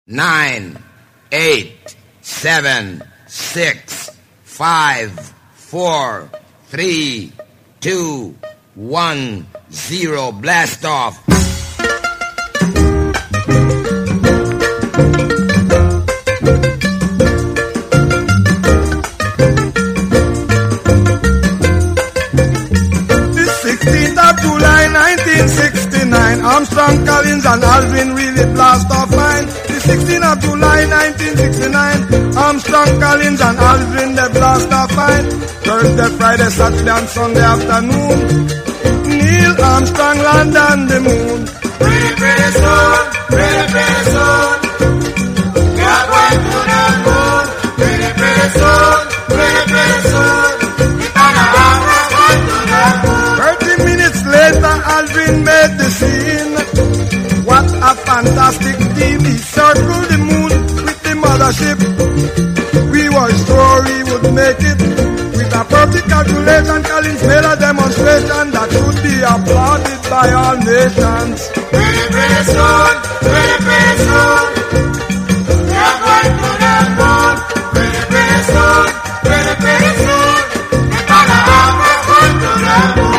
9, 8, 7, 6, 5, 4, 3, 2, 1, 0. Blast off. July 1969, Armstrong, Collins and Alvin really blast off line. The 16th of July 1969, Armstrong, Collins and Alvin they blast off line. Thursday, Friday, Saturday and Sunday afternoon, Neil Armstrong land on the moon. Pretty, pretty soon, pretty, pretty soon, we are going to the moon. Pretty, pretty soon, pretty, pretty soon, we're gonna have a going to the moon. 30 minutes later, Alvin made the scene. What a fantastic team. He circled the moon with the mothership. We were sure he would make it. With a perfect calculation, Collins made a demonstration that should be applauded by all nations. Pretty, pretty soon, pretty, pretty soon, we are going to the moon. Pretty, pretty soon, pretty, pretty soon, we're gonna have a going to the moon.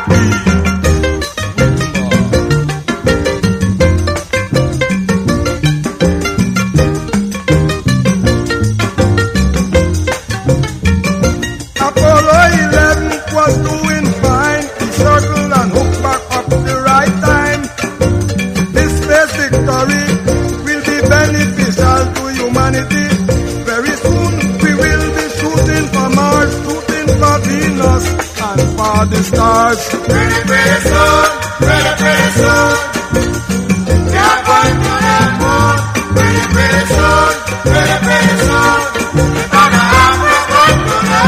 Very soon we will be shooting for Mars, shooting for Venus and for the stars. Pretty, pretty soon, pretty, pretty soon, we are going to the moon. Pretty, pretty soon, pretty, pretty soon, we're gonna have a going to the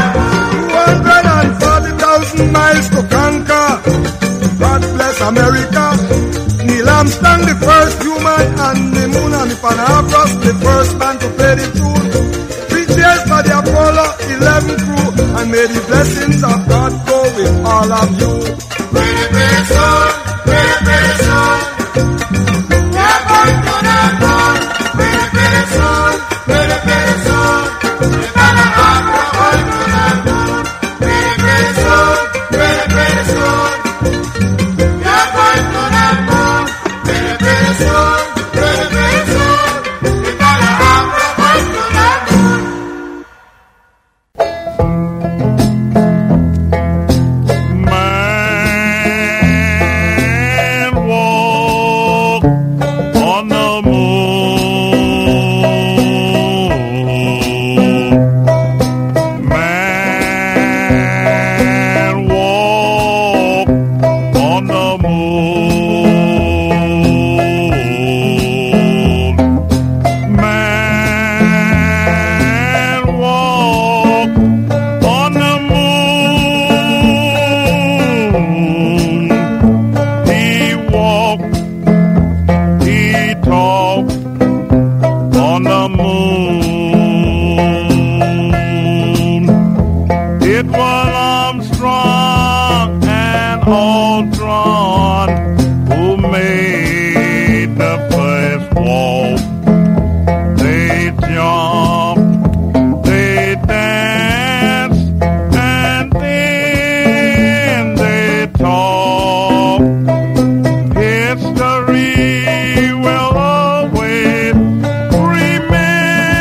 moon. 240,000 miles to conquer. God bless America. Neil Armstrong, the first human on the moon, and if Panabros, the first man to play the tune. 3 cheers for the Apollo 11 crew, and may the blessings of God go with all of you. Pretty, pretty soon, pretty, pretty soon, we are going to the moon. Pretty, pretty soon, pretty, pretty soon, we're gonna have a going to the moon. Pretty, pretty soon, pretty, pretty soon, we are going to the moon. Pretty, pretty soon, pretty, pretty soon, we're gonna have a going to the moon. Man walk on the moon. Man walk on the moon. Man walk on the moon. He walked, he talked on the moon. It was Armstrong and Aldrin who made the first walk. They jumped, they danced, and then they talked. History will always remember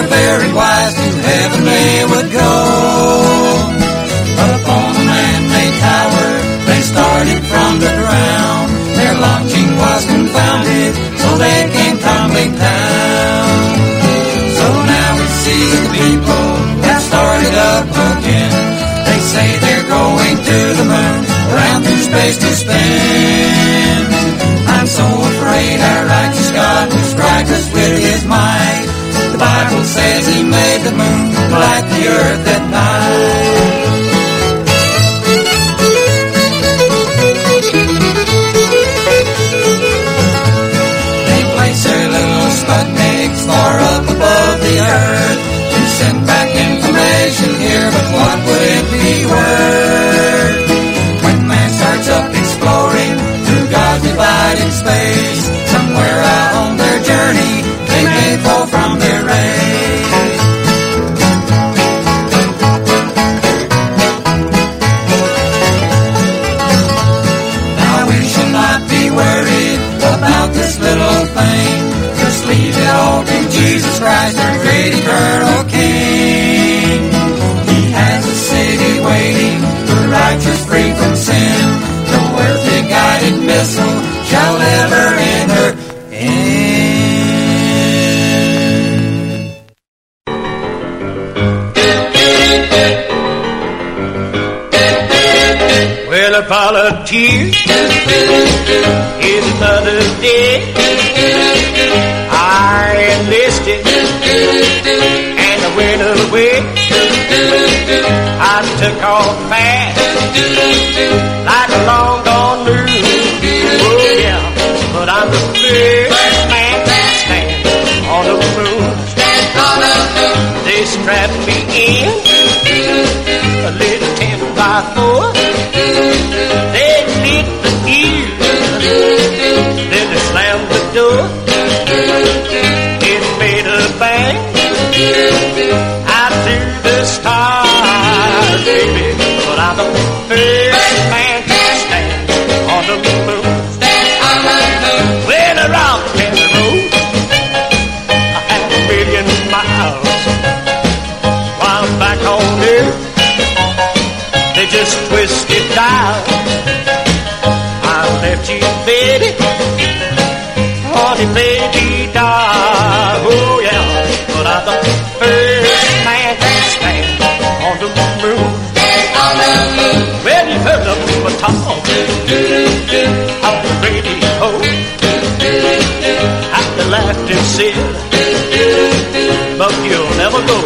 very wise, to heaven they would go. But upon the man-made tower, they started from the ground. Their launching was confounded, so they came tumbling down. So now we see the people have started up again. They say they're going to the moon, around through space to spin. I'm so afraid our righteous God will strike us with his might. The Bible says he made the moon to light the earth at night. They place their little Sputniks far up above the earth to send back information here, but what would it be worth? When man starts up exploring through God's divided space, somewhere out on their journey, they may fall from their race. Now we should not be worried about this little thing. Just leave it all to Jesus Christ, our great eternal King. He has a city waiting for righteous free from sin. No earthly guided missile shall ever enter in. Well, a volunteer is another day. I enlisted and I went away. I took off fast like a long gone moon. Oh yeah, but I'm the first man to stand on the moon. They strapped me in a little 10x4. They lit the fuse, then they slammed the door. It made a bang out through the stars, baby. But I'm the first man to stand on the moon. When I rocked and I rode, I had 1,000,000 miles. While back on Earth, they just twisted dial. I left you, baby, honey, baby, die. Oh yeah, but I'm the first man to stand on the moon. Well, you heard of my talk on the radio. I laughed and said, but you'll never go.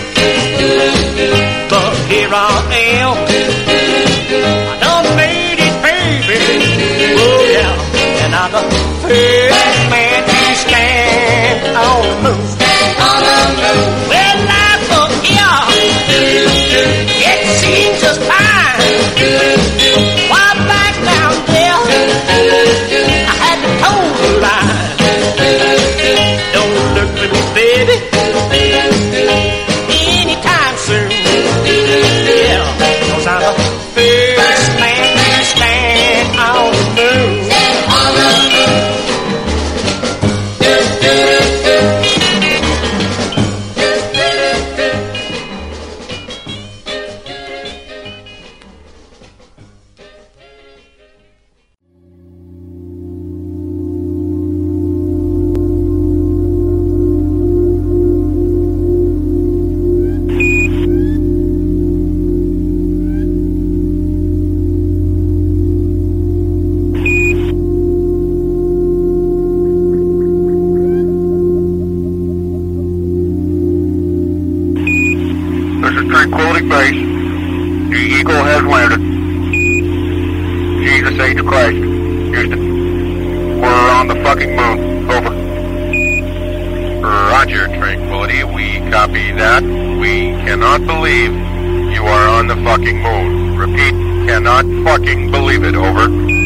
But here I am, I done made it, baby. Oh yeah, and I'm the first man to stand on the moon. Well, life up here, it seems just fine. While back down there, I had to toe the line. Don't look at me, baby, anytime soon. Yeah, 'cause I'm the first man to stand on the moon. Tranquility Base. The Eagle has landed. Jesus Age of Christ. Houston. We're on the fucking moon. Over. Roger, Tranquility. We copy that. We cannot believe you are on the fucking moon. Repeat, cannot fucking believe it. Over.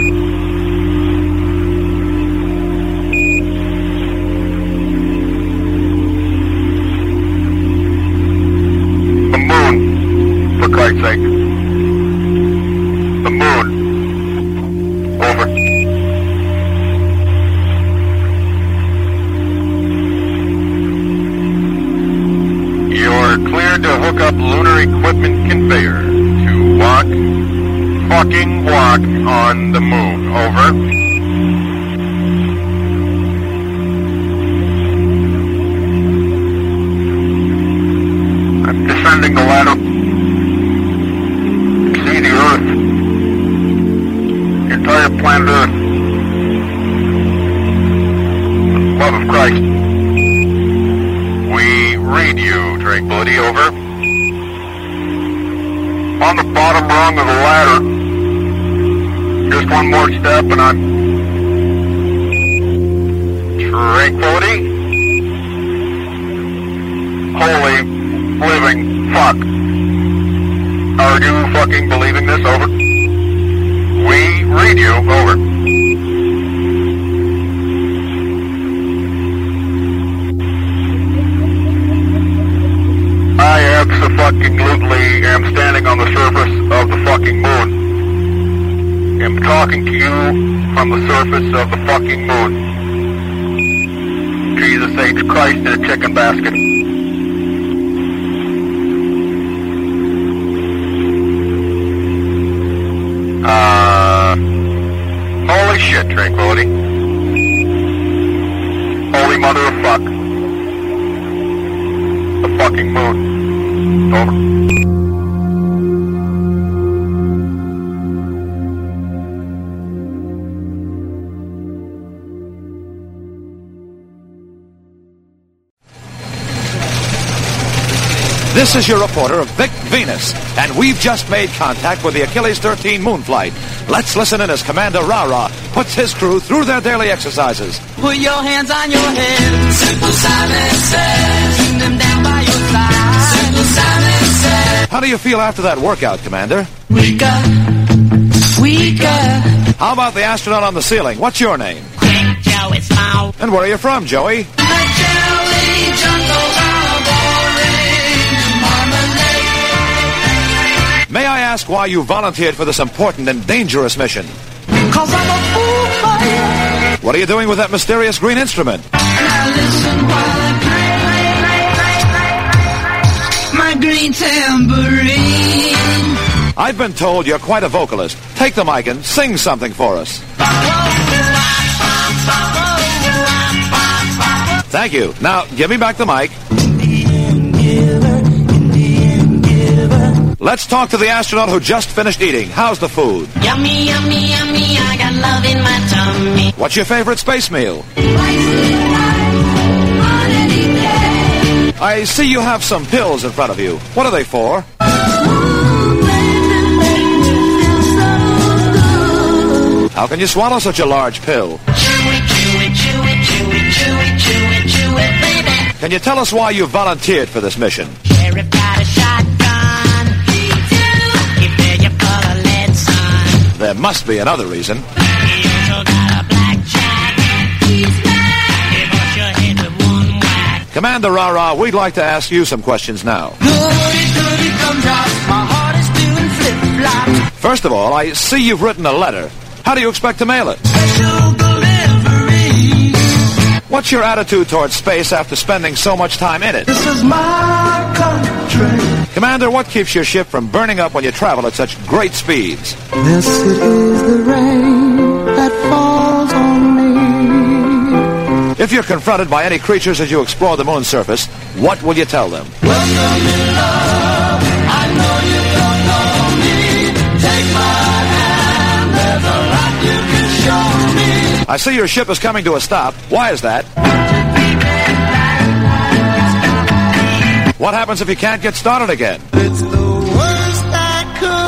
For Christ's sake. The moon. Over. fucking walk on the moon. Over. Descending the ladder. See the Earth. The entire planet Earth. Love of Christ. We read you, Tranquility, over. On the bottom rung of the ladder. Just one more step and I'm... Tranquility. Holy living fuck. Are you fucking believing this? Over. We read you. Over. I abso-fucking-lutely am standing on the surface of the fucking moon. I'm talking to you from the surface of the fucking moon. Jesus H. Christ in a chicken basket. Holy shit, Tranquility. Holy mother of fuck. The fucking moon. Over. This is your reporter, Vic Venus, and we've just made contact with the Achilles 13 moon flight. Let's listen in as Commander Rara puts his crew through their daily exercises. Put your hands on your head. Simple Simon says. Keep them down by your side. Simple Simon says. How do you feel after that workout, Commander? Weaker. How about the astronaut on the ceiling? What's your name? Quick Joey Small. And where are you from, Joey? The jelly jungle marmalade. May I ask why you volunteered for this important and dangerous mission? 'Cause I'm a fool for you. What are you doing with that mysterious green instrument? Now listen while I play my green tambourine. I've been told you're quite a vocalist. Take the mic and sing something for us. Thank you. Now, give me back the mic. Let's talk to the astronaut who just finished eating. How's the food? Yummy, yummy, yummy, I got love in my tummy. What's your favorite space meal? I see you have some pills in front of you. What are they for? How can you swallow such a large pill? Chew it, chew it, chew it, chew it, chew it, chew it, chew it, baby. Can you tell us why you volunteered for this mission? Sheriff got a shotgun. He fill you full of lead, son. There must be another reason. He also got a blackjack. He's mad. He bust your head with one whack. Commander Rara, we'd like to ask you some questions now. Goody gumdrops. My heart is doing flip-flops. First of all, I see you've written a letter. How do you expect to mail it? Special delivery. What's your attitude towards space after spending so much time in it? This is my country. Commander, what keeps your ship from burning up when you travel at such great speeds? This is the rain that falls on me. If you're confronted by any creatures as you explore the moon's surface, what will you tell them? Welcome in love. I know you don't know me. Take my hand. There's a lot you can show me. I see your ship is coming to a stop. Why is that? What happens if you can't get started again? It's the worst that could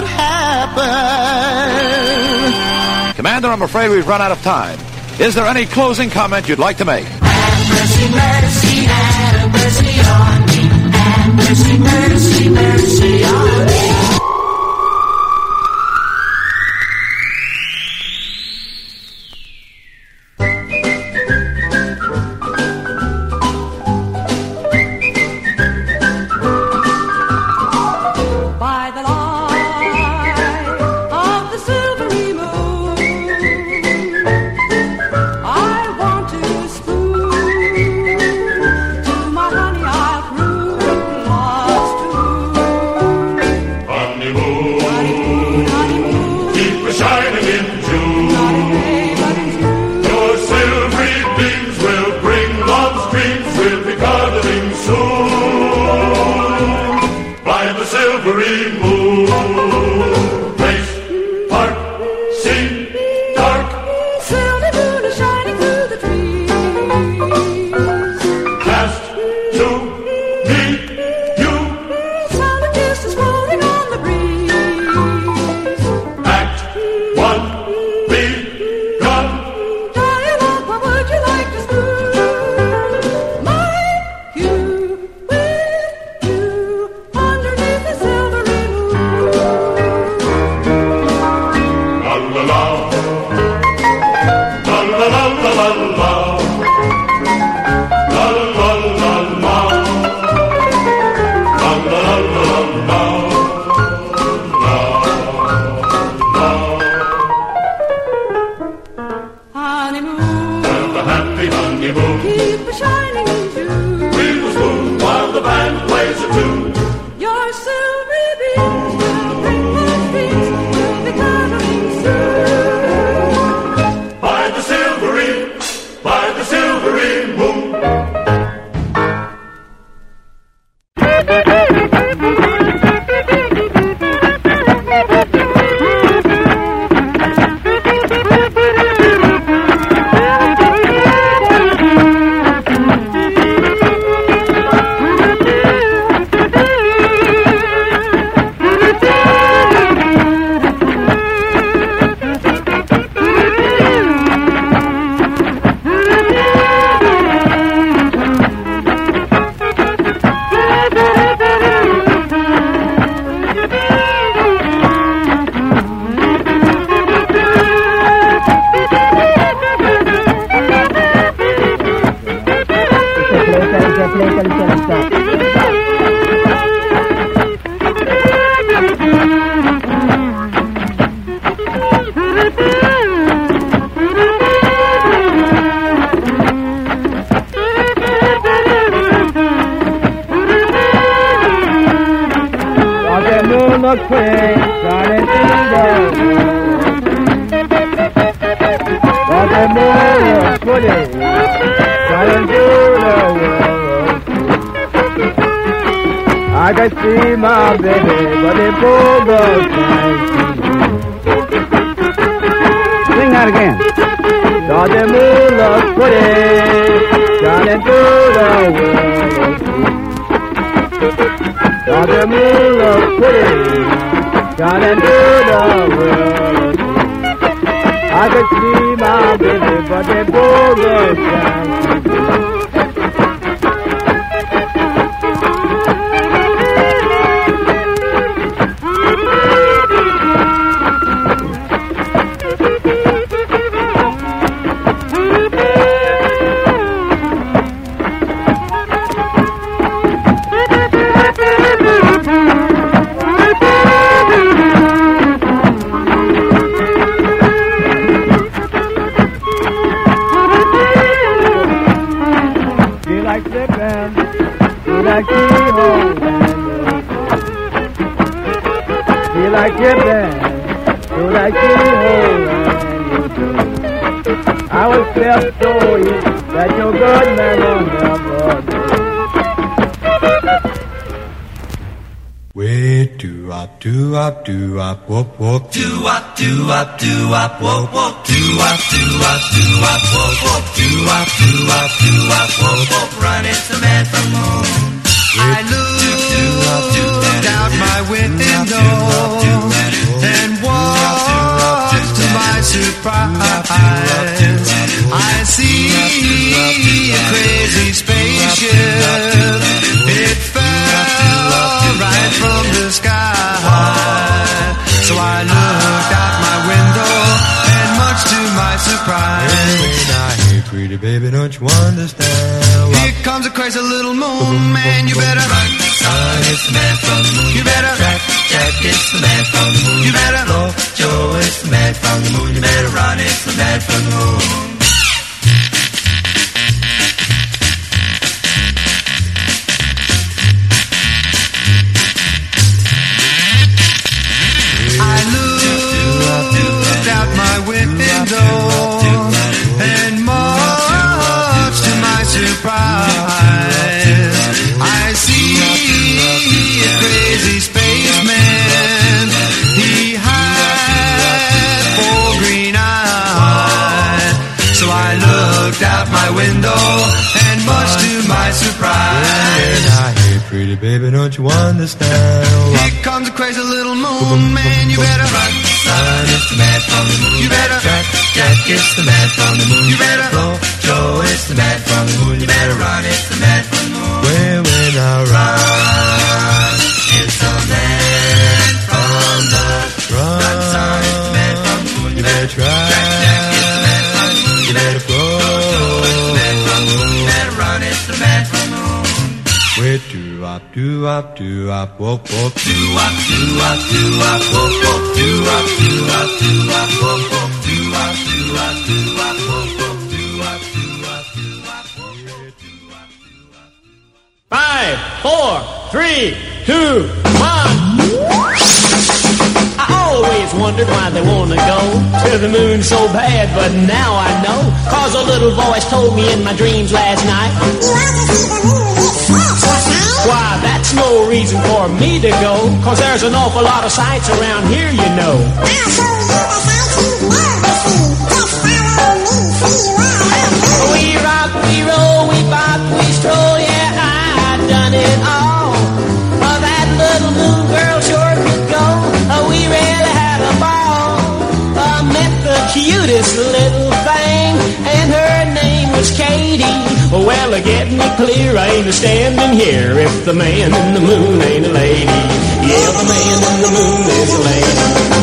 happen. Commander, I'm afraid we've run out of time. Is there any closing comment you'd like to make? Have mercy, mercy, have mercy on me. Have mercy, mercy, mercy on me. see dark. Silver moon is shining through the trees. Last to meet you. Sound of kisses floating on the breeze. Act one begun. Dialogue, what would you like to spoon? Like you, with you, underneath the silvery moon. La la la. La la la la la la. La la la la la. La la la la la. Honeymoon, Have a happy honeymoon. keep a shining in June. We will swoon while the band plays a tune. Your silvery beams will bring us peace. You'll be gathering soon. By the silvery moon. I can see my baby, but it pulled us Sing that again. Saw the moon look pretty, shining through the world. Saw the moon look pretty, shining through the world. I could see my baby, but they pulled us I was left so easy that your good man will never do. Way do-wop, do-wop, do-wop, whoop, whoop. Do-wop, do-wop, do-wop, whoop, whoop. Do-wop, do-wop, do-wop, whoop, whoop. Do-wop, do-wop, do-wop, whoop, whoop. Run, it's the man from the moon. I looked out my window and watched to my surprise. I see a crazy spaceship. It fell right from the sky. So I looked out my window and much to my surprise. Hey, pretty baby, don't you understand? Here comes a crazy little moon man. You better run, son, it's the man from the moon. You better track, Jack, it's the man from the moon. You better look, Joe, it's the man from the moon. You better run, it's the man from the moon. I looked out my window and much to my surprise, I see a crazy spaceman. He had 4 window, and much to my surprise. Now, hey, pretty baby, don't you understand? Here comes a crazy little moon, man, you better run, son, it's the man from the moon. You better Jack, Jack, it's the man from the moon. You better Joe, Joe, it's the man from the moon. You better run, it's the man from the moon. When I run, it's the man from the run, son, it's the man from the moon. you better try, Jack, Jack, it's the man from the moon. you better go. It's the man from the moon. You better run, it's the man from the moon. Wait, do-wop, do-wop, do-wop, whoop, whoop. Do-wop, do-wop, do-wop, whoop, whoop. Do-wop, do-wop, do-wop, whoop, whoop. Do-wop, do-wop, do-wop, whoop, whoop. Do-wop, do-wop, do-wop, whoop, whoop. 5, 4, 3, 2, 1. I always wondered why they want to go to the moon so bad, but now I know. 'Cause a little voice told me in my dreams last night. You want to see the moon? It's hot, yes, Why, that's no reason for me to go. 'Cause there's an awful lot of sights around here, you know. I'll show you the sights you love to see. Just follow me, see what I do. We rock, we roll, we bop, we stroll, yeah, I done it all. Oh, that little moon girl sure could go. Oh, we really had a ball. Met the cutest little thing, and her name was Katie. Well, get me clear, I ain't standing here if the man in the moon ain't a lady. Yeah, the man in the moon is a lady.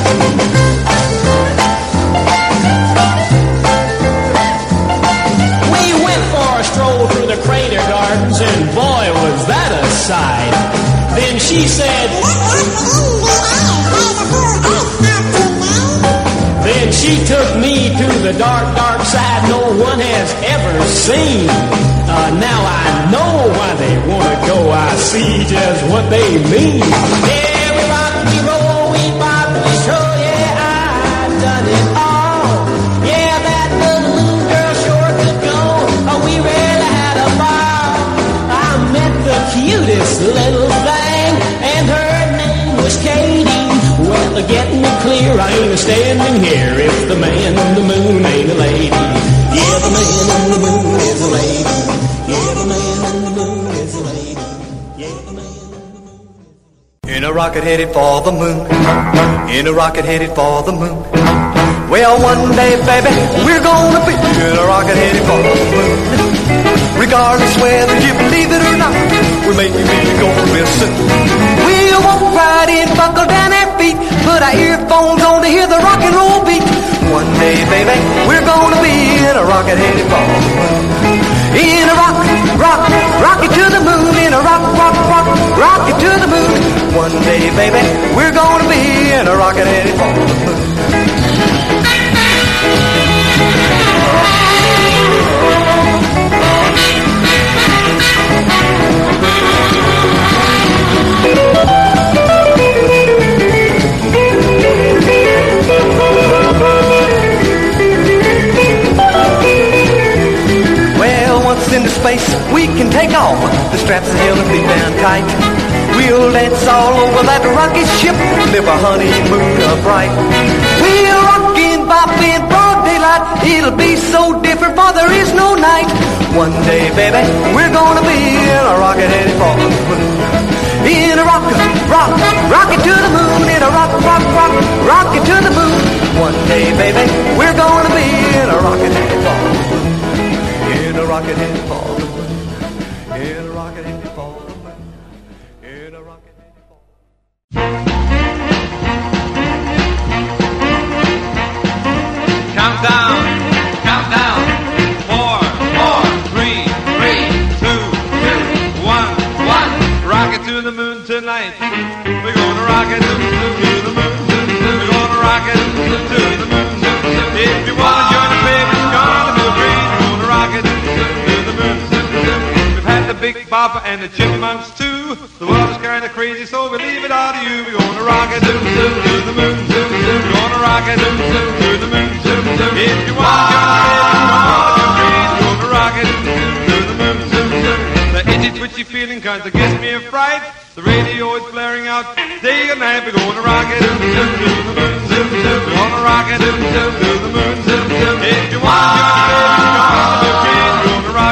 We went for a stroll through the crater gardens, and boy, was that a sight. Then she said, then she took me to the dark, dark side no one has ever seen. Now I know why they want to go. I see just what they mean. Yeah, we rock, we roll, we bop, we stroll, yeah, I've done it all. Yeah, that little moon girl sure could go. Oh, we really had a ball. I met the cutest little thing, and her name was Katie. Well, get me clear, I ain't standing here if the man in the moon ain't a lady. Yeah, the man in the moon is a lady. Yeah, the man in the moon is a lady. Yeah, the man in the moon. In a rocket headed for the moon. In a rocket headed for the moon. Well, one day, baby, we're gonna be in a rocket headed for the moon. Regardless whether you believe it or not, we're making it go real soon. We'll walk right in, buckle down our feet, put our earphones on to hear the rock and roll beat. One day, baby, we're gonna be in a rocket headed for the moon. In a rocket to the moon. In a rocket to the moon. One day, baby, we're gonna be in a rocket headed for the moon. Into space, we can take off. The straps are held and feet down tight. We'll dance all over that rocket ship, live a honeymoon upright. We'll rock and bop in broad daylight. It'll be so different, for there is no night. One day, baby, we're gonna be in a rocket headed for the moon. In a rocket to the moon. In a rocket to the moon. One day, baby, we're gonna be in a rocket headed for the moon. In a rocket headed for the moon. In a rocket headed for the moon. In a rocket headed for the moon. Countdown. 4, 3, 2, 1. Rocket to the moon tonight. We're gonna rocket to the moon. We're gonna rocket to the moon. If you wanna join the baby, it's gonna be great. We're gonna rocket to the moon. We've had the Big Bopper and the Chipmunks too. The world is kinda crazy, so we leave it all to you. We're gonna rocket to the moon. We're gonna rocket to the moon. If you wanna join the baby, it's gonna be great. We're gonna rocket to the moon. The itchy twitchy feeling kinda gives me a fright. The radio is blaring out day and night. We're gonna rock it to the moon. We're gonna rock it to the moon. If you want to join the baby, we're gonna be great. We're gonna rock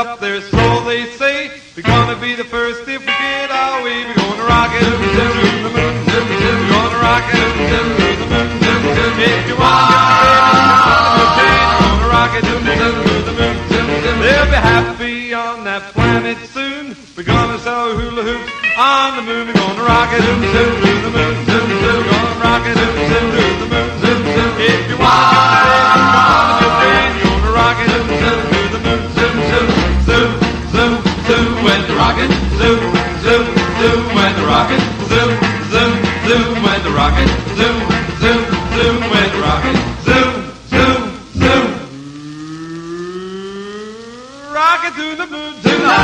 up there, so they say. We're gonna be the first if we get our way. We're gonna rock it to the moon. We're gonna rock it to the moon. If you want to get we're gonna rock it to the moon. They'll be happy on that planet soon. We're gonna sell hula hoops on the moon. We're gonna rock it to the moon. We're gonna rock it to the moon. If you want to get we're gonna rock it to the moon. Zoom, zoom, zoom, when the rocket, zoom, zoom, zoom, when the rocket, zoom, zoom, zoom, when the rocket, zoom, zoom, zoom, when the rocket, zoom, zoom, zoom. Rocket to the moon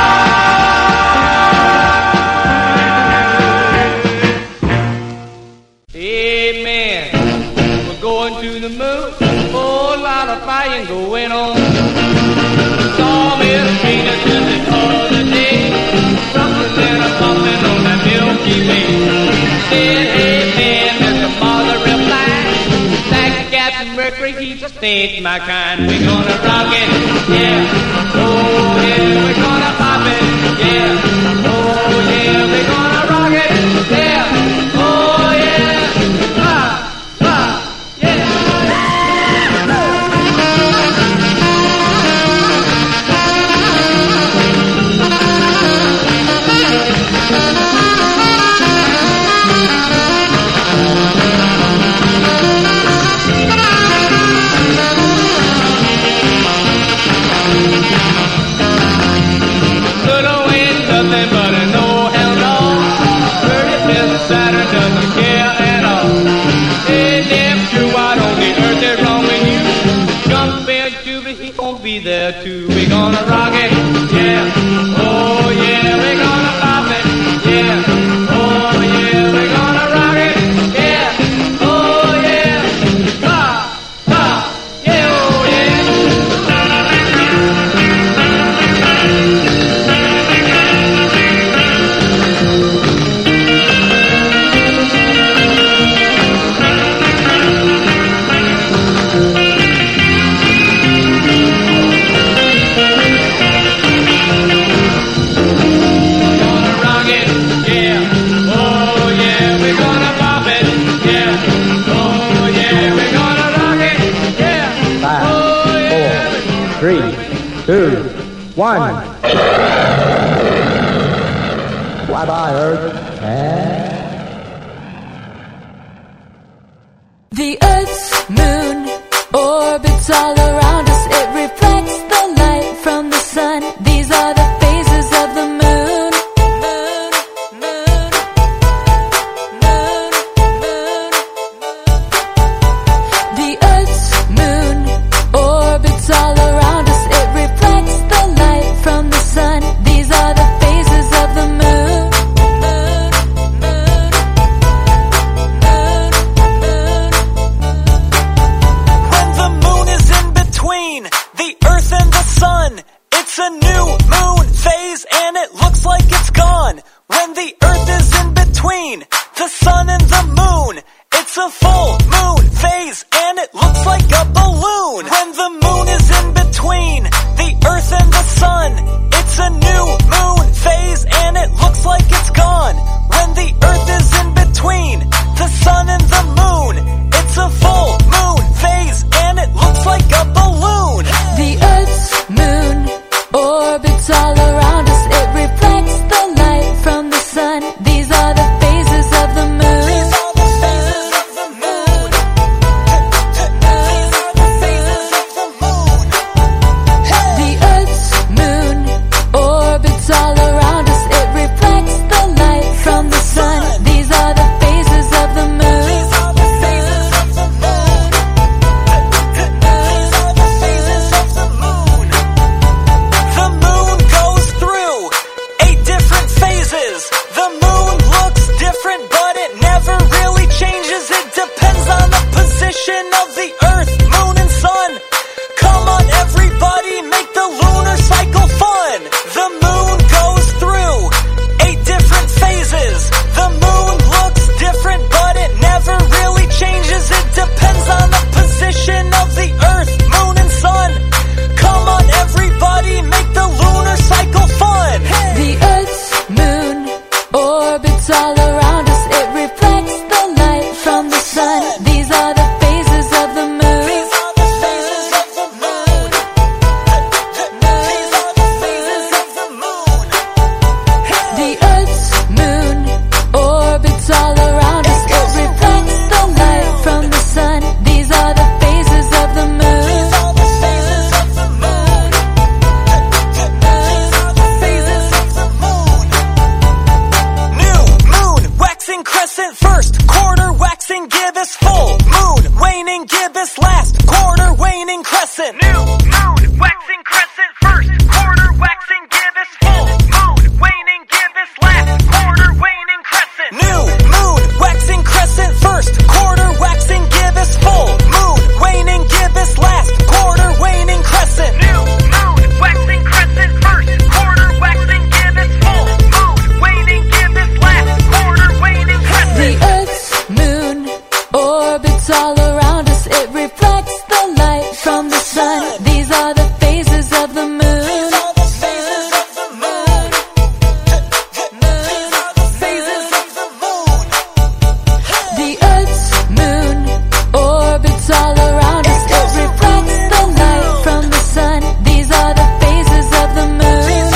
tonight. Amen. We're going to the moon. Whole lot of flying going on. Saw Miss Venus in the other day, rumblin' and a bumpin' on that Milky Way. Said, hey man, Mr. Mother replied, like Captain Mercury, he just ain't my kind. We're gonna rock it, yeah. Oh yeah, we're gonna pop it, yeah. Oh yeah, we're gonna rock it, yeah. Oh yeah, pop, pop, yeah. Nothing but a no hell no. Pretty Mr. Saturn doesn't care at all. Hey, Neptune, why don't the earth is wrong with you? Jump into the he won't be there too. We're gonna rock it, yeah. Oh yeah, we're gonna pop it, yeah. Oh yeah, we're gonna rock it, yeah. Oh yeah, pop, pop, yeah, oh yeah. Two, one. Bye-bye, Earth. The Earth's moon orbits all around us. It reflects the light from the sun. These are the phases of the moon. Moon, moon, moon, moon. The Earth's moon orbits all around us. It reflects the light from the sun. These are the phases of the moon. It's a new moon phase and it looks like it's gone. When the Earth is in between the sun and the moon, it's a full moon phase and it looks like a balloon. When the moon is in between the Earth and the sun, it's a new moon phase and it looks like it's gone. When the Earth is in between the sun and the moon, it's a full moon phase and it looks like a balloon. The Earth's moon orbits all around us. It reflects the light from the sun. These are the phases of the moon. These are the phases of the moon. this last quarter waning crescent. New moon, waxing crescent first quarter, waxing give us full moon, waning give us last quarter waning crescent. New moon, waxing crescent first quarter, waxing give us full moon, waning give us last quarter waning crescent. New moon, waxing crescent first quarter, waxing give us full moon, waning give us last quarter waning crescent. The Earth's moon orbits all around us. It reflects the light from the sun. These are the phases of the moon. The Earth's moon orbits all around us. It reflects the light from the sun. These are the phases of the moon.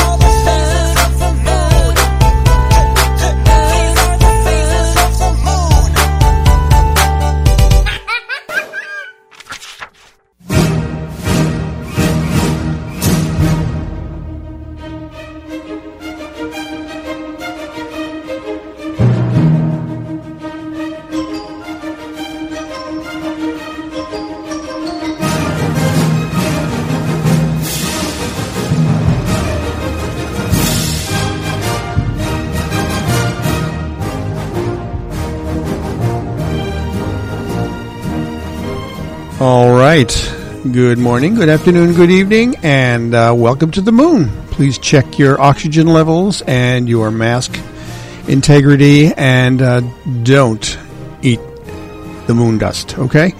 All right. Good morning, good afternoon, good evening, and welcome to the moon. Please check your oxygen levels and your mask integrity, and don't eat the moon dust, okay?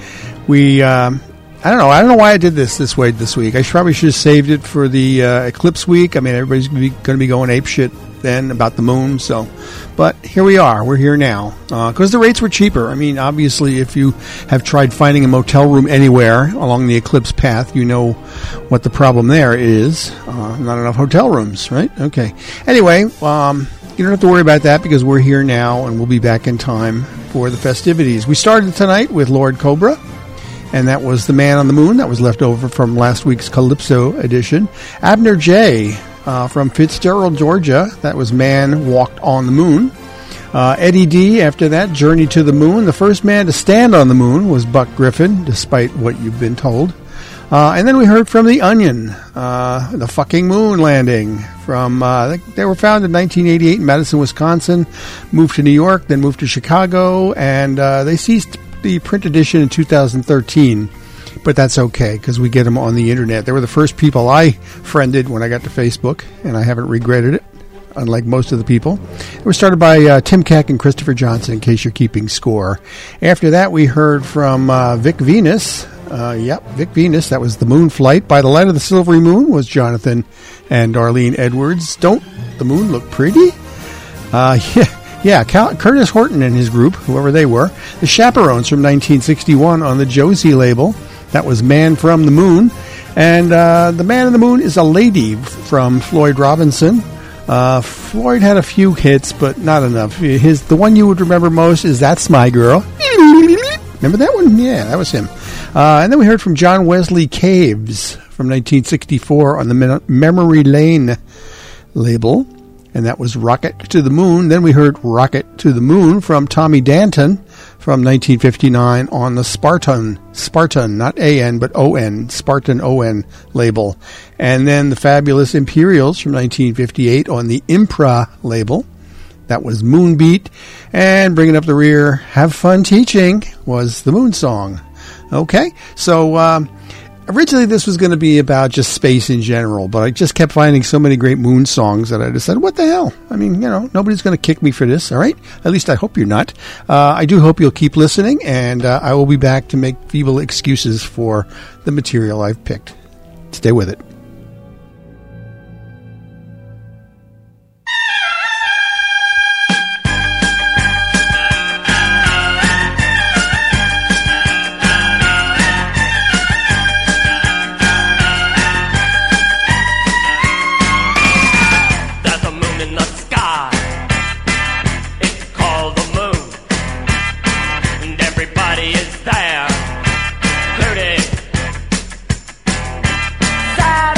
I don't know why I did this way this week. I probably should have saved it for the eclipse week. I mean, everybody's going to be going apeshit then about the moon, so... But here we are. We're here now. Because the rates were cheaper. I mean, obviously, if you have tried finding a motel room anywhere along the eclipse path, you know what the problem there is. Not enough hotel rooms, right? Okay. Anyway, you don't have to worry about that because we're here now and we'll be back in time for the festivities. We started tonight with Lord Cobra, and that was The Man on the Moon. That was left over from last week's Calypso edition. Abner J., from Fitzgerald, Georgia. That was Man Walked on the Moon. Eddie D. after that, Journey to the Moon. The first man to stand on the moon was Buck Griffin, despite what you've been told. And then we heard from The Onion, the fucking moon landing. From they were founded in 1988 in Madison, Wisconsin, moved to New York, then moved to Chicago, and they ceased the print edition in 2013. But that's okay, because we get them on the internet. They were the first people I friended when I got to Facebook, and I haven't regretted it, unlike most of the people. They were started by Tim Keck and Christopher Johnson, in case you're keeping score. After that, we heard from Vic Venus. Vic Venus. That was The Moon Flight. By the Light of the Silvery Moon was Jonathan and Darlene Edwards. Don't the moon look pretty? Curtis Horton and his group, whoever they were. The Chaperones from 1961 on the Josie label. That was Man from the Moon. And the Man on the Moon is a lady from Floyd Robinson. Floyd had a few hits, but not enough. The one you would remember most is That's My Girl. Remember that one? Yeah, that was him. And then we heard from John Wesley Caves from 1964 on the Memory Lane label. And that was Rocket to the Moon. Then we heard Rocket to the Moon from Tommy Danton from 1959 on the Spartan, not A-N, but O-N, Spartan O-N label. And then the Fabulous Imperials from 1958 on the Impra label. That was Moonbeat. And bringing up the rear, Have Fun Teaching was the Moon Song. Okay, so originally this was going to be about just space in general, but I just kept finding so many great moon songs that I decided, what the hell? I mean, nobody's going to kick me for this, all right? At least I hope you're not. I do hope you'll keep listening, and I will be back to make feeble excuses for the material I've picked. Stay with it. Side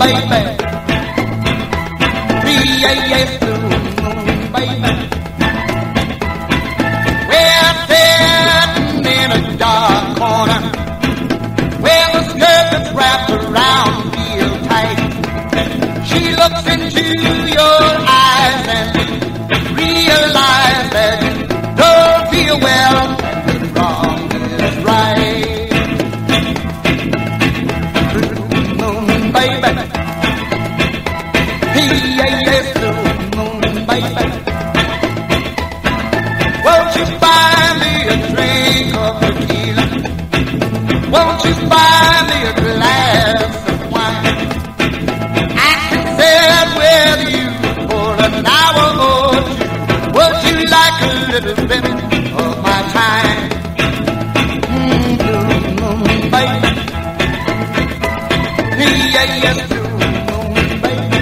baby. Yes, blue moon, baby. We're sitting in a dark corner where the skirt is wrapped around real tight. She looks into your eyes and realize that you don't feel well, and wrong is right. Blue moon, baby. Yes, blue moon, baby. Won't you buy me a drink of tequila? Won't you buy me a glass of wine? I can sit with you for an hour or two. Would you like a little bit of my time? Blue moon, baby. Yes, blue moon, baby.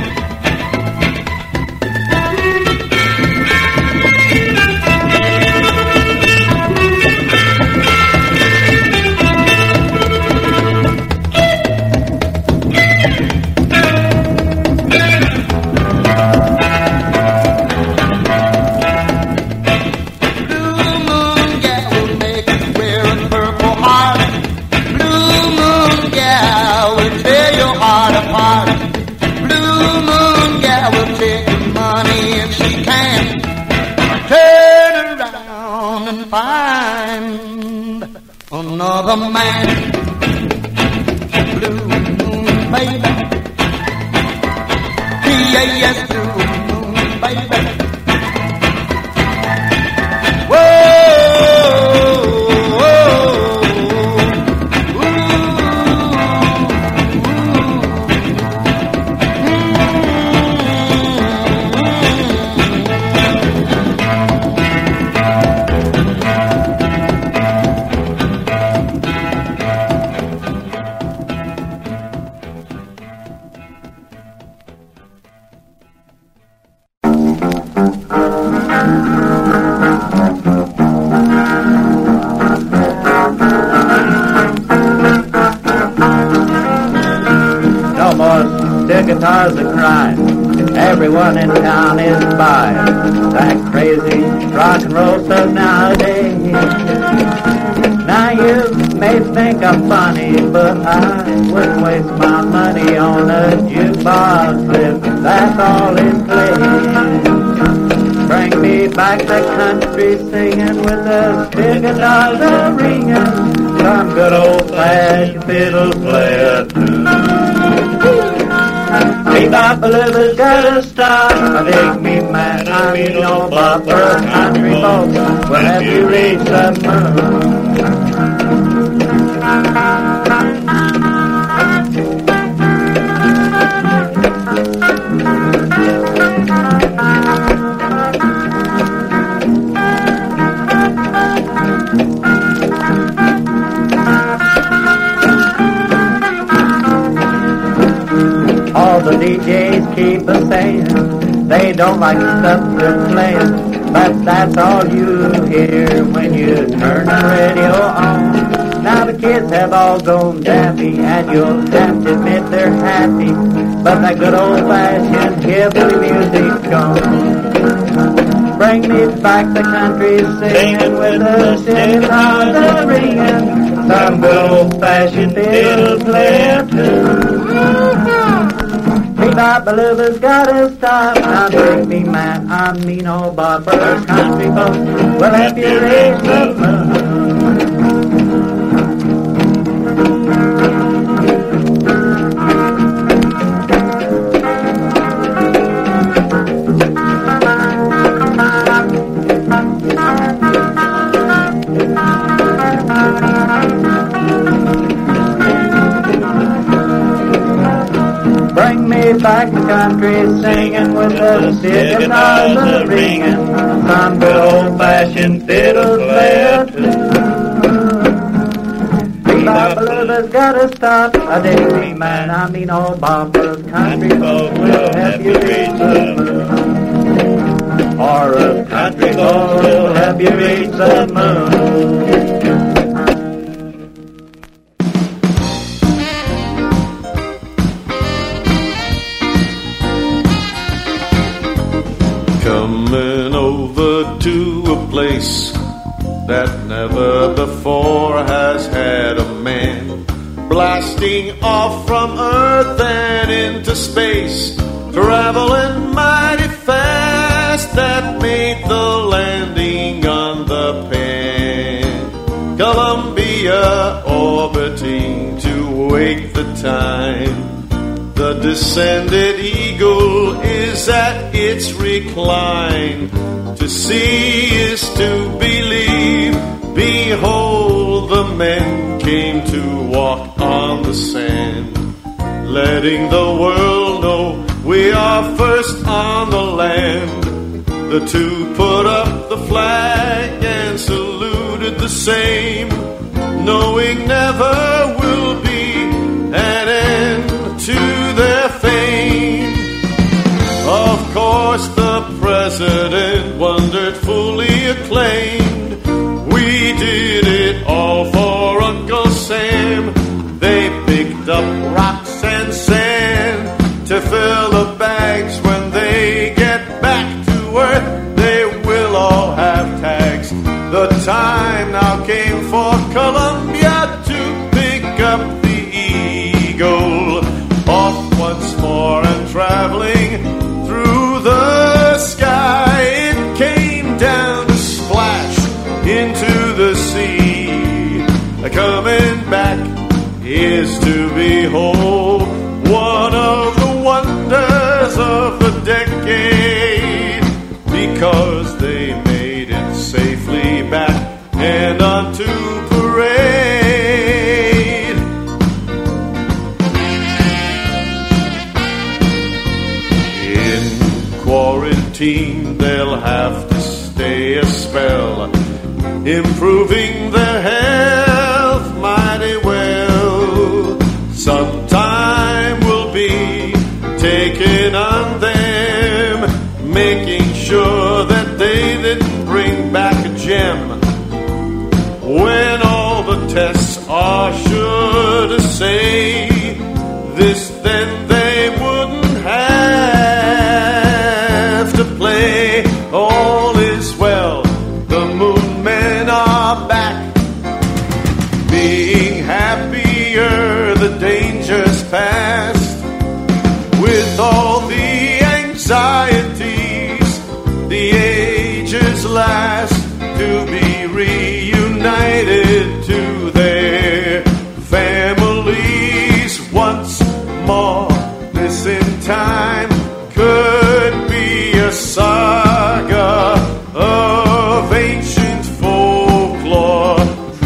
Another man, blue moon, baby. Yes, blue moon, baby. Guitars are crying, everyone in town is buying that crazy rock and roll stuff nowadays. Now you may think I'm funny, but I wouldn't waste my money on a jukebox if that's all it plays. Bring me back the country singing with the big guitars a ringing, some good old-fashioned fiddle player too. Bebop-a-liver's gotta stop. Make me mad, I mean no bopper. Country folks will have you reach the moon. All the DJs keep a-saying they don't like the stuff they're playing, but that's all you hear when you turn the radio on. Now the kids have all gone daffy, and you'll have to admit they're happy, but that good old-fashioned hillbilly music's gone. Bring me back the country singing with the guitars a ringing, some good old-fashioned fiddle player too. Bebop-a-liver's gotta stop. Now make me mad, I mean old bopper. Country folks will help you reach the moon. Bring me back the country singing with the guitars a ringing, some good old-fashioned fiddle player too. Bebop-a-liver's gotta stop. A daisy man, I mean old boppers. Country folks will help you reach the moon. Or a country folks will help you reach the moon. over to a place that never before has had a man, blasting off from Earth and into space, traveling mighty fast. That made the landing on the Pan Columbia, orbiting to wait the time. The descended eagle is at its recline. To see is to believe. Behold, the men came to walk on the sand, letting the world know we are first on the land. The two put up the flag and saluted the same, knowing never will be an end to their fame. Of course the president wondered, fully acclaimed, we did it all for Uncle Sam. They picked up rocks and sand to fill the bags. When they get back to Earth, they will all have tags. The time now came for Columbia to pick up the eagle, off once more and traveling through the sky. It came down to splash into the sea. Coming back is to behold one of the wonders of the decade, because they made it safely back and onto parade. In quarantine they'll have to stay a spell, improving their health mighty well. Some time will be taken on them, making sure that they didn't bring back a gem. When all the tests are sure to say this, then they wouldn't have to play. All is well, the moon men are back, being happier, the dangers past. With all the anxieties, the ages last, to be reunited to their families once more. This in time could be a saga of ancient folklore.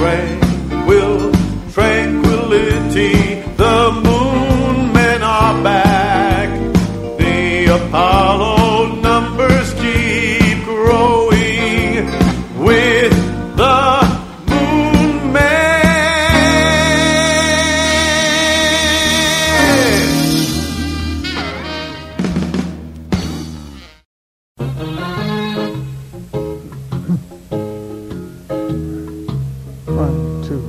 Tranquility, the moon men are back. The Apollo numbers keep growing with the moon men. One, two.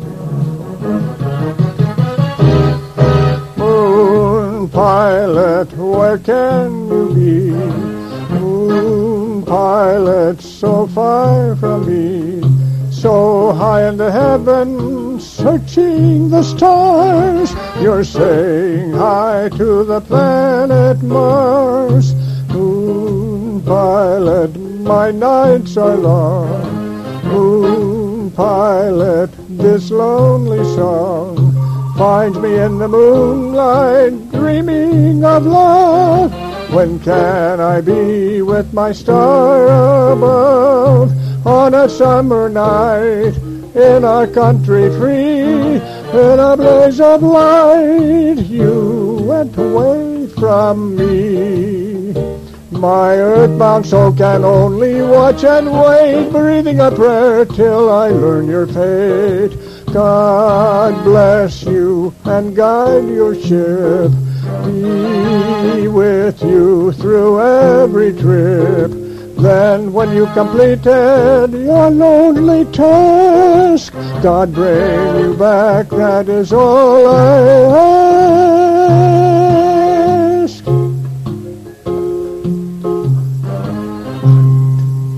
Moon pilot, where can you be? Moon pilot, so far from me, so high in the heavens, searching the stars. You're saying hi to the planet Mars. Moon pilot, my nights are long. Moon pilot, this lonely song finds me in the moonlight, dreaming of love. When can I be with my star above? On a summer night, in our country free, in a blaze of light, you went away from me. My earthbound soul can only watch and wait, breathing a prayer till I learn your fate. God bless you and guide your ship, be with you through every trip. Then when you've completed your lonely task, God bring you back, that is all I ask.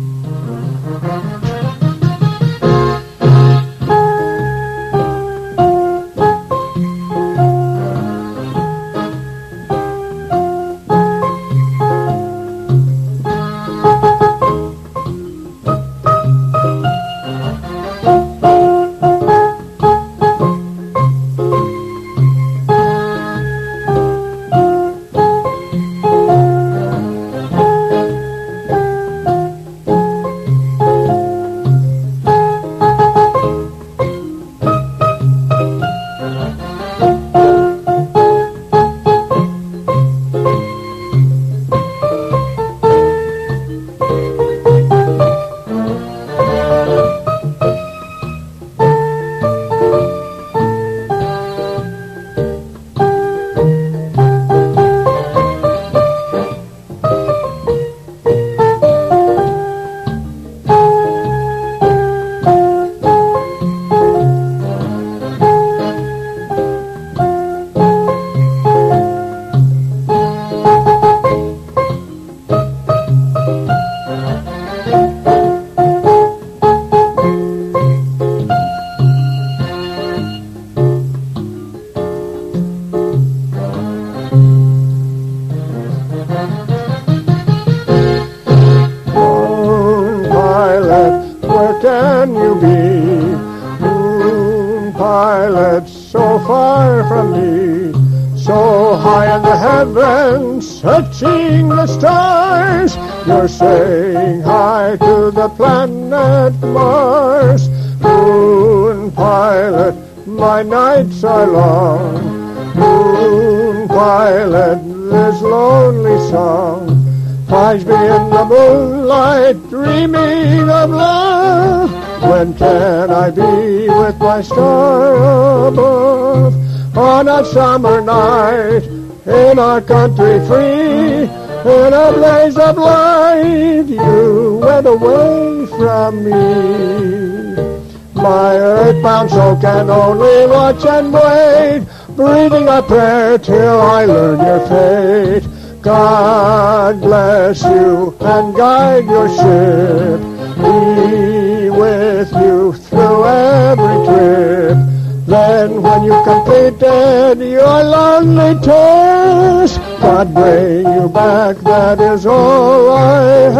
high in the heavens, searching the stars. You're saying hi to the planet Mars. Moon pilot, my nights are long. Moon pilot, this lonely song finds me in the moonlight, dreaming of love. When can I be with my star above? On a summer night, in our country free, in a blaze of light, you went away from me. My earthbound soul can only watch and wait, breathing a prayer till I learn your fate. God bless you and guide your ship, be with you through every trip. Then when you've completed your lonely task, God bring you back, that is all I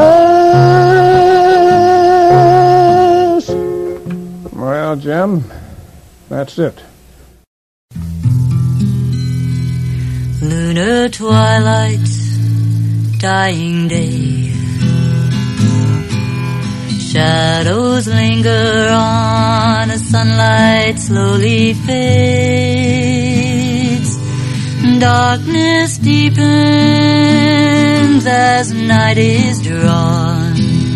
ask. Well, Jim, that's it. Lunar twilight, dying day. Shadows linger on as sunlight slowly fades. Darkness deepens as night is drawn.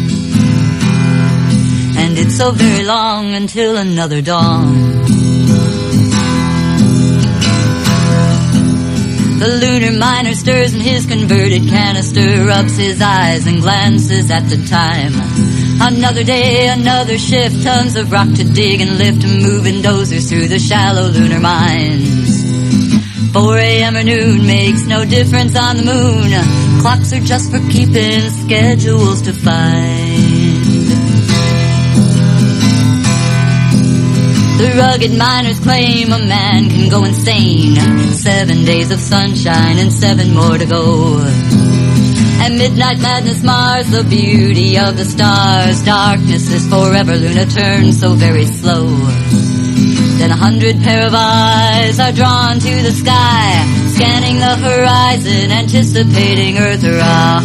And it's so very long until another dawn. The lunar miner stirs in his converted canister, rubs his eyes and glances at the time. Another day, another shift, tons of rock to dig and lift, moving dozers through the shallow lunar mines. 4 a.m. or noon makes no difference on the moon. Clocks are just for keeping schedules to find. The rugged miners claim a man can go insane. 7 days of sunshine and 7 more to go. And midnight madness mars the beauty of the stars. Darkness is forever, Luna turns so very slow. Then 100 pair of eyes are drawn to the sky, scanning the horizon, anticipating Earth rise.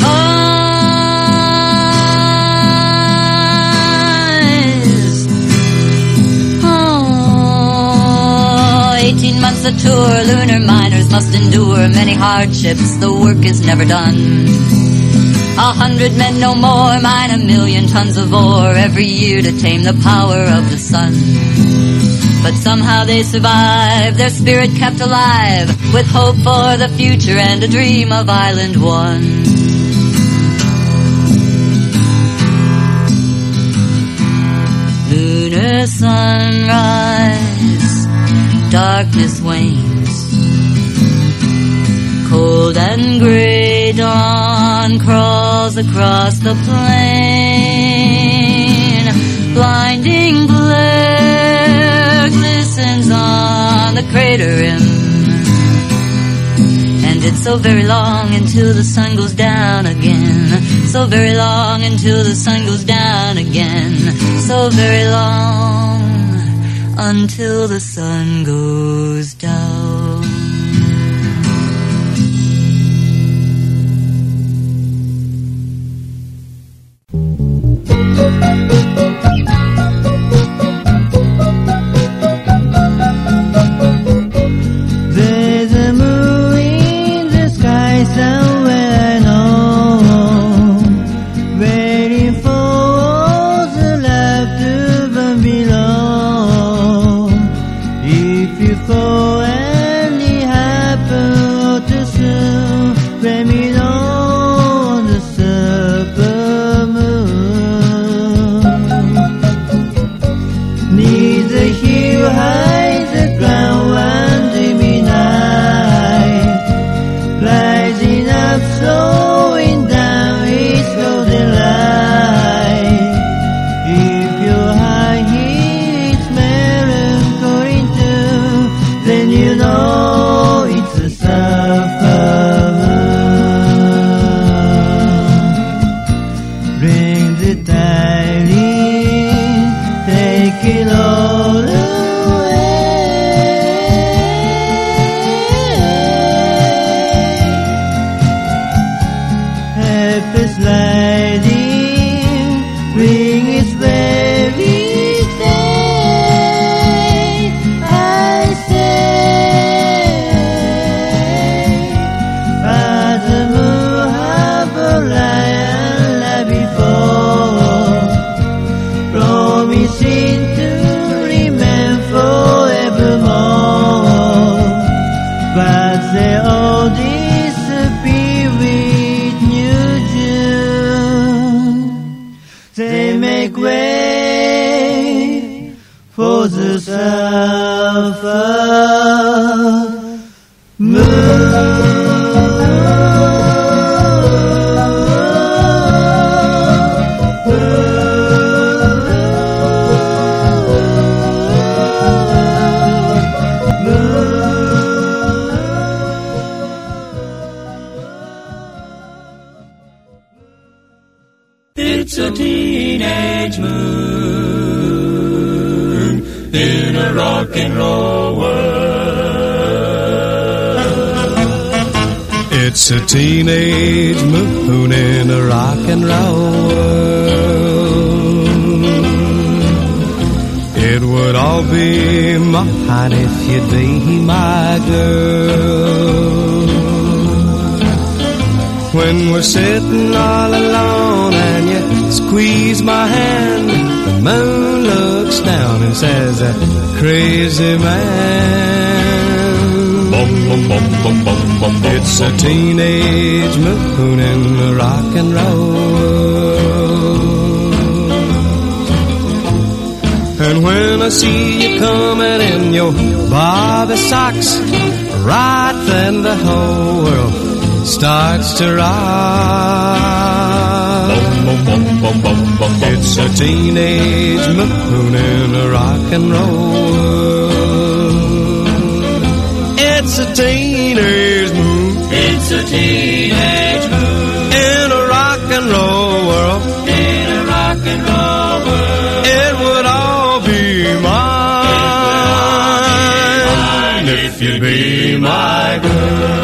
18 months a tour, lunar miners must endure many hardships, the work is never done. 100 men no more, mine 1,000,000 tons of ore every year to tame the power of the sun. But somehow they survive, their spirit kept alive, with hope for the future and a dream of Island One. Lunar sunrise, darkness wanes. Cold and gray dawn crawls across the plain. Blinding glare glistens on the crater rim. And it's so very long until the sun goes down again. So very long until the sun goes down again. So very long until the sun goes down. There's a moon in the sky somewhere I know, waiting for the light to burn below. If you fall It's a teenage moon in a rock and roll world. It's a teenage moon in a rock and roll world. It would all be mine if you'd be my girl. When we're sitting all alone and you squeeze my hand, the moon looks down and says, crazy man. It's a teenage moon in the rock and roll world. And when I see you coming in your Bobby socks, right then the whole world starts to rock. It's a teenage moon in a rock and roll world. It's a teenage moon. It's a teenage moon in a rock and roll world. In a rock and roll world. It would all be mine if you'd be my girl.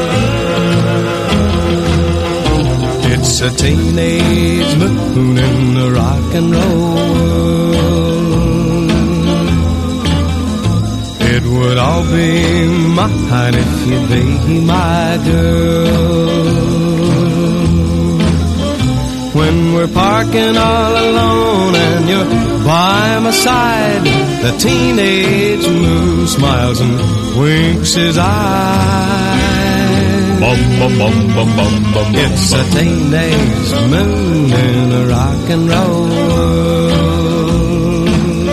It's a teenage moon in a rock and roll world. It would all be mine if you'd be my girl. When we're parking all alone and you're by my side, the teenage moon smiles and winks his eyes. It's a teenage moon in a rock and roll world.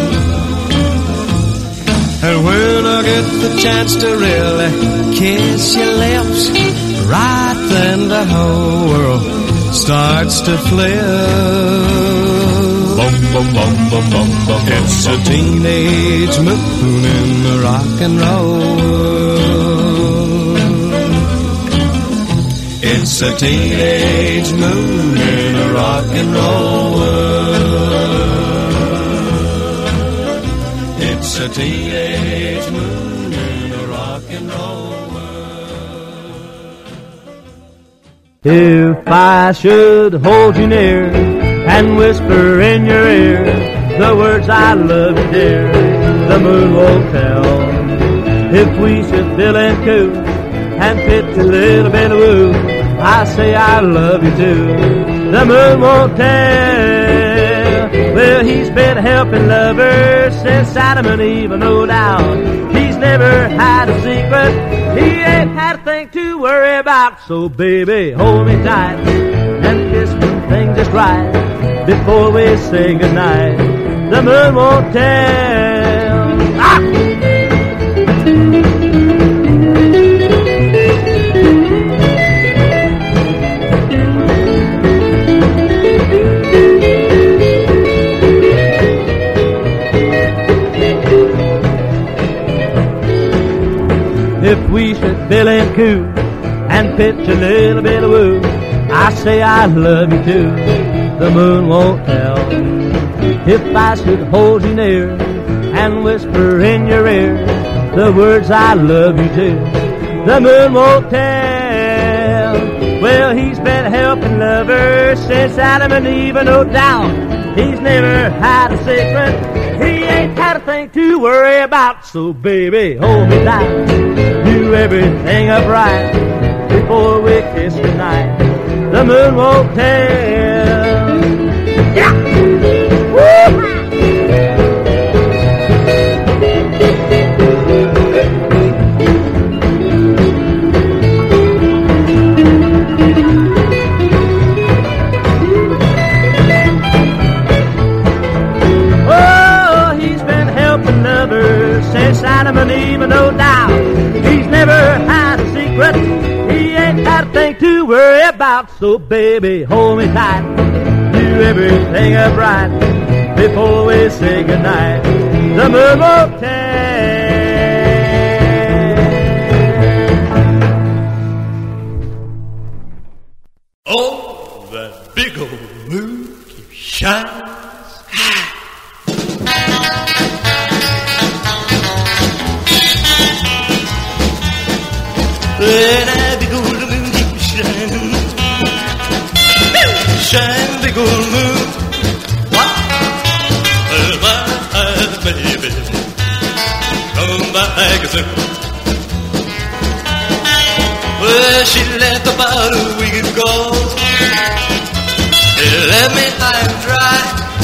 And when I get the chance to really kiss your lips, right then the whole world starts to flip. It's a teenage moon in a rock and roll world. It's a teenage moon in a rock and roll world. It's a teenage moon in a rock and roll world. If I should hold you near and whisper in your ear the words I love you dear, the moon won't tell. If we should fill and coo and pitch a little bit of woo, I say I love you too, the moon won't tell. Well, he's been helping lovers since Adam and Eve, no doubt. He's never had a secret, he ain't had a thing to worry about. So baby, hold me tight and kiss me things just right before we say goodnight, the moon won't tell. Ah! If we should bill and coo and pitch a little bit of woo, I say I love you too, the moon won't tell. If I should hold you near and whisper in your ear the words I love you too, the moon won't tell. Well, he's been helping lovers since Adam and Eve, no doubt. He's never had a secret, he ain't had a thing to worry about. So baby, hold me tight, do everything upright before we kiss goodnight, the moon won't tell. Yeah! Woo! Oh, he's been helping lovers since Adam and Eve, no doubt. He's never had a secret, he ain't had a thing to worry about. So baby, hold me tight, do everything upright before we say goodnight, the moon won't tell. Oh, that big old moon shines high. When I big old moon keep shining, shine big old moon. What? Well, my baby, come back soon. Well, she left about a week ago. She left me high and dry.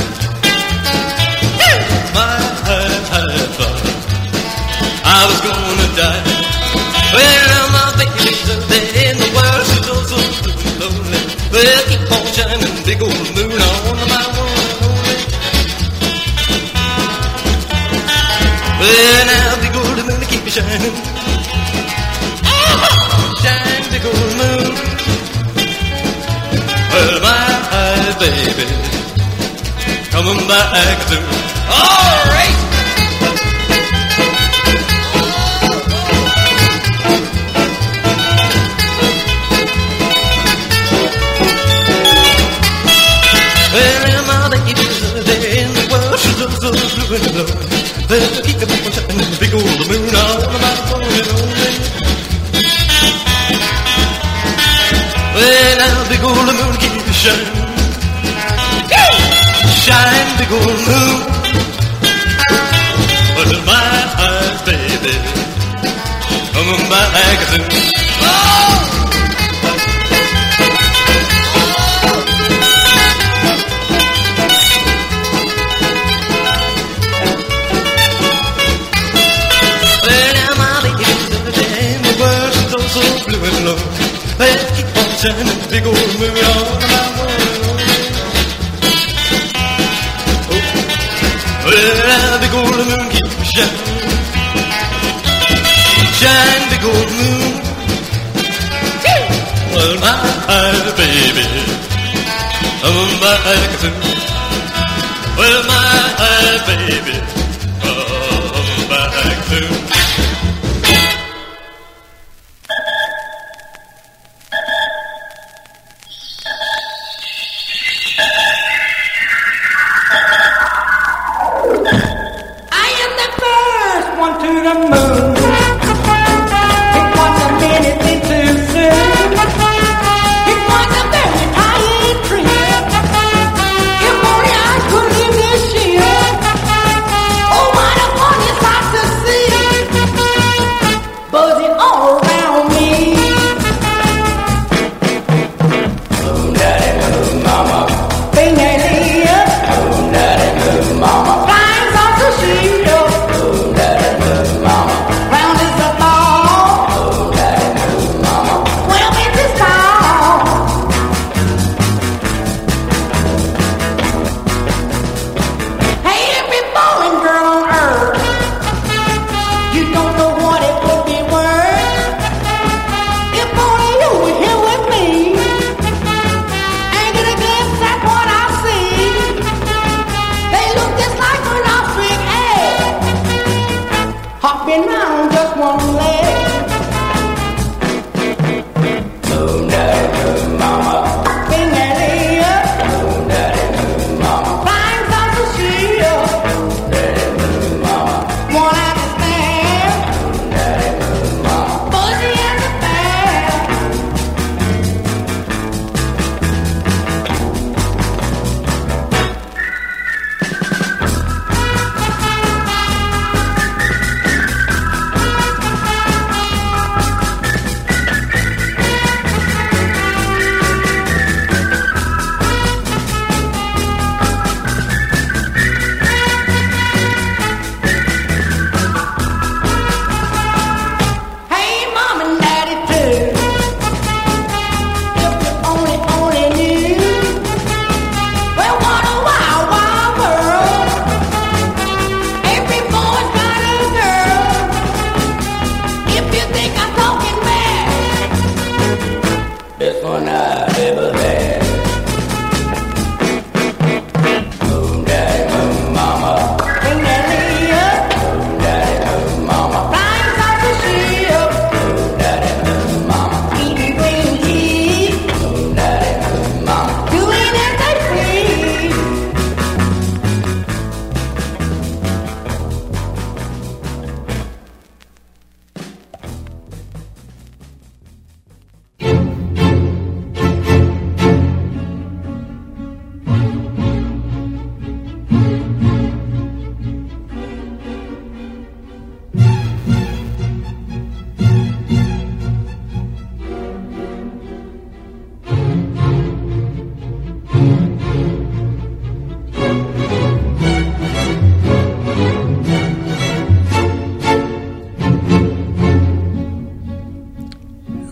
My thought I was gonna die. Well, my baby's up there in the world, she's oh so lonely. Well, keep on shining, big old moon on my one and only. Well, now big old moon, keep me shining. Shine, big old moon. Well, my baby, coming back soon. All right. Well, my baby's there in the world, she's so blue and low. Well, keep on shining, big old moon on my one and only. Well, now big old moon keep shining. Shine, big old moon. Well, my baby, coming back soon. Oh! So blue and low, let's keep on shining, big old moon on my one and only. Oh, well, big old moon keep shining, shine, big old moon. Well, my baby, I'm back soon. Well, my baby, I'm back soon.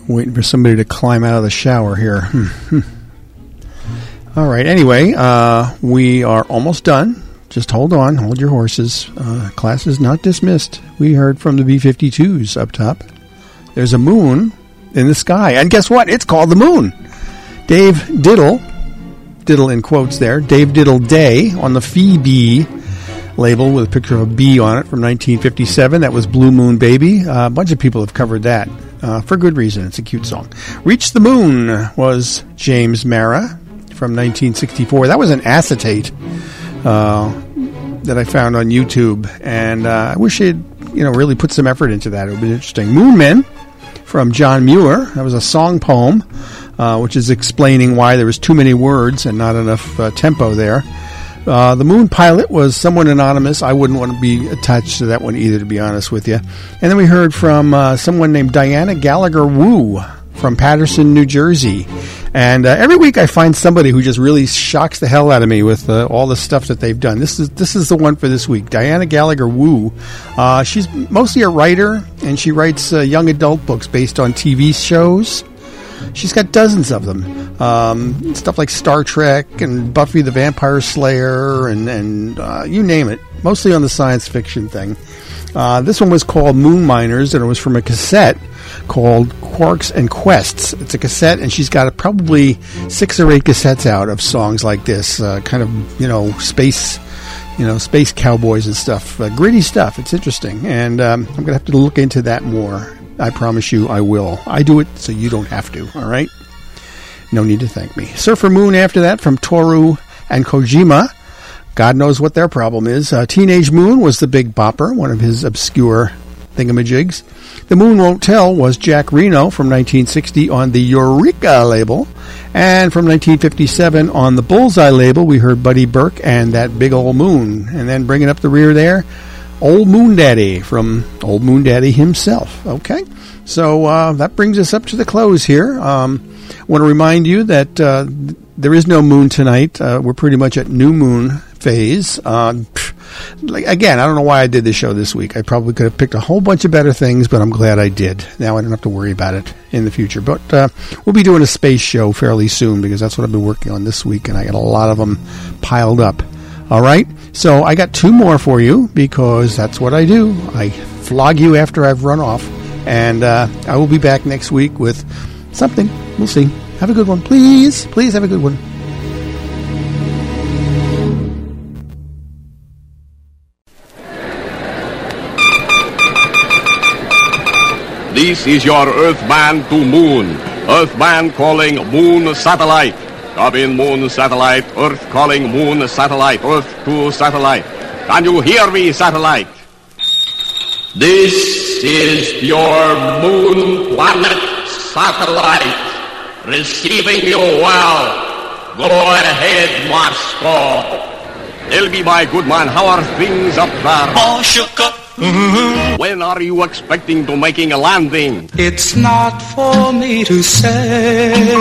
Waiting for somebody to climb out of the shower here. All right, anyway, we are almost done. Just hold on, hold your horses. Class is not dismissed. We heard from the B-52s up top. There's a moon in the sky, and guess what? It's called the moon. Dave Diddle in quotes there, Dave Diddle Day on the Phoebe label with a picture of a bee on it from 1957. That was Blue Moon Baby. A bunch of people have covered that for good reason. It's a cute song. Reach the Moon was James Mara from 1964. That was an acetate that I found on YouTube, and I wish it really put some effort into that. It would be interesting. Moon Men from John Muir. That was a song poem, which is explaining why there was too many words and not enough tempo there. The Moon Pilot was someone anonymous. I wouldn't want to be attached to that one either, to be honest with you. And then we heard from someone named Diana Gallagher Wu from Paterson, New Jersey. And every week I find somebody who just really shocks the hell out of me with all the stuff that they've done. This is the one for this week. Diana Gallagher Wu. She's mostly a writer, and she writes young adult books based on TV shows. She's got dozens of them. Stuff like Star Trek and Buffy the Vampire Slayer and you name it. Mostly on the science fiction thing. This one was called Moon Miners, and it was from a cassette called Quarks and Quests. It's a cassette, and she's got probably 6 or 8 cassettes out of songs like this, kind of, space cowboys and stuff. Gritty stuff. It's interesting, and I'm going to have to look into that more. I promise you I will. I do it so you don't have to, all right? No need to thank me. Surfer Moon after that from Toru and Kojima. God knows what their problem is. Teenage Moon was the big bopper, one of his obscure thingamajigs. The Moon Won't Tell was Jack Reno from 1960 on the Eureka label. And from 1957 on the Bullseye label, we heard Buddy Burke and That Big Old Moon. And then bringing up the rear there, Old Moon Daddy from Old Moon Daddy himself. Okay, so that brings us up to the close here. I want to remind you that there is no moon tonight. We're pretty much at new moon phase. Again, I don't know why I did this show this week. I probably could have picked a whole bunch of better things, but I'm glad I did. Now I don't have to worry about it in the future. But we'll be doing a space show fairly soon because that's what I've been working on this week, and I got a lot of them piled up. All right? So I got 2 more for you because that's what I do. I flog you after I've run off, and I will be back next week with something. We'll see. Have a good one. Please have a good one. This is your Earthman to Moon. Earthman calling Moon Satellite. Come in, Moon Satellite. Earth calling Moon Satellite. Earth to Satellite. Can you hear me, Satellite? This is your Moon Planet Satellite. Receiving you well. Go ahead, Moscow. Tell me, my good man, how are things up there? All shook up. When are you expecting to making a landing? It's not for me to say.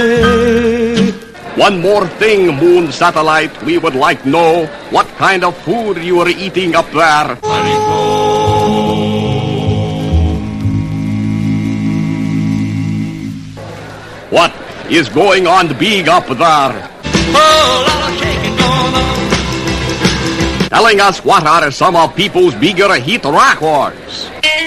One more thing, Moon Satellite. We would like to know what kind of food you are eating up there. What is going on big up there? Telling us what are some of people's bigger hit records.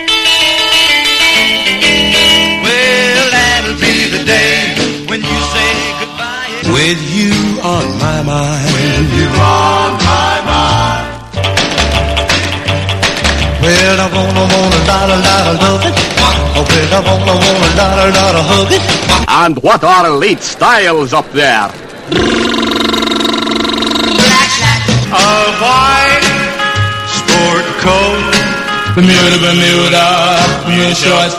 Well, that'll be the day when you say goodbye. With you on my mind. With you on my mind. Well, I wanna love it. Well, I wanna hug it. And what are late styles up there? A white sport coat, Bermuda shorts.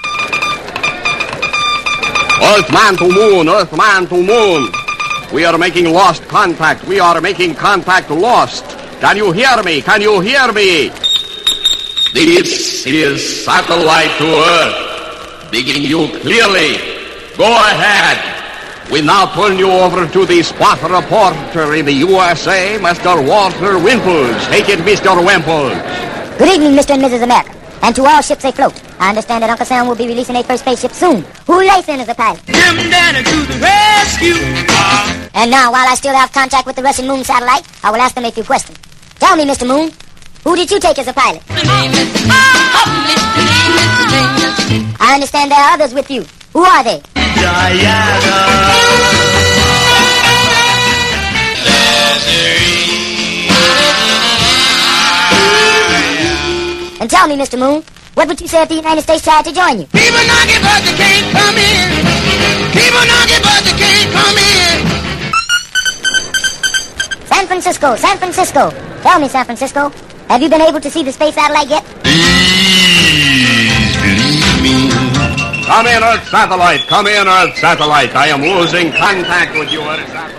Earthman to Moon, Earthman to Moon. We are making lost contact. We are making contact lost. Can you hear me? Can you hear me? This is Satellite to Earth. Digging you clearly. Go ahead. We now turn you over to the spot reporter in the USA, Mr. Walter Wimples. Take it, Mr. Wimples. Good evening, Mr. and Mrs. America. And to all ships afloat, I understand that Uncle Sam will be releasing a first spaceship soon. Who lays in as a pilot? Jim Danner to the rescue. And now, while I still have contact with the Russian moon satellite, I will ask them a few questions. Tell me, Mr. Moon, who did you take as a pilot? I understand there are others with you. Who are they? And tell me, Mr. Moon, what would you say if the United States tried to join you? People knocking, but they can't come in. People knocking, but they can't come in. San Francisco, San Francisco. Tell me, San Francisco, have you been able to see the space satellite yet? Please believe me. Come in, Earth Satellite. Come in, Earth Satellite. I am losing contact with you, Earth Satellite.